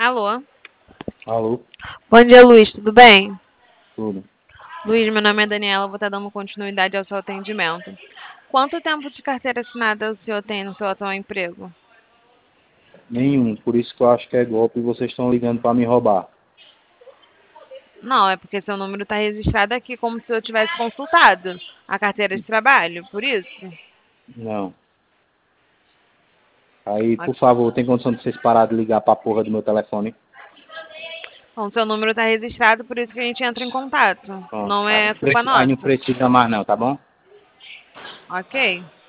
Alô? Alô? Bom dia, Luiz, tudo bem? Tudo. Luiz, meu nome é Daniela, vou estar dando continuidade ao seu atendimento. Quanto tempo de carteira assinada o senhor tem no seu atual emprego? Nenhum, por isso que eu acho que é golpe e vocês estão ligando para me roubar. Não, é porque seu número está registrado aqui como se eu tivesse consultado a carteira de trabalho, por isso? Não. Aí, Ok. por favor, tem condição de vocês parar de ligar para a porra do meu telefone? Bom, seu número está registrado, por isso que a gente entra em contato. Pronto. Não é culpa Aí não nossa. precisa mais não, tá bom? Ok?